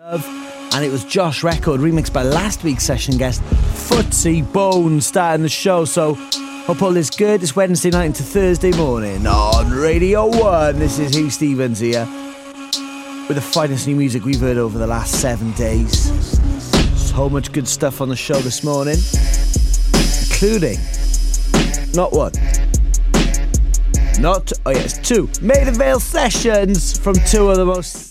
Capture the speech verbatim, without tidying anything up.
And it was Josh Record, remixed by last week's session guest, Footsie Bone, starting the show. So, hope all is good. It's Wednesday night into Thursday morning on Radio one. This is Hugh Stevens here, with the finest new music we've heard over the last seven days. So much good stuff on the show this morning, including, not one, not, oh yes, two Maiden Vale sessions from two of the most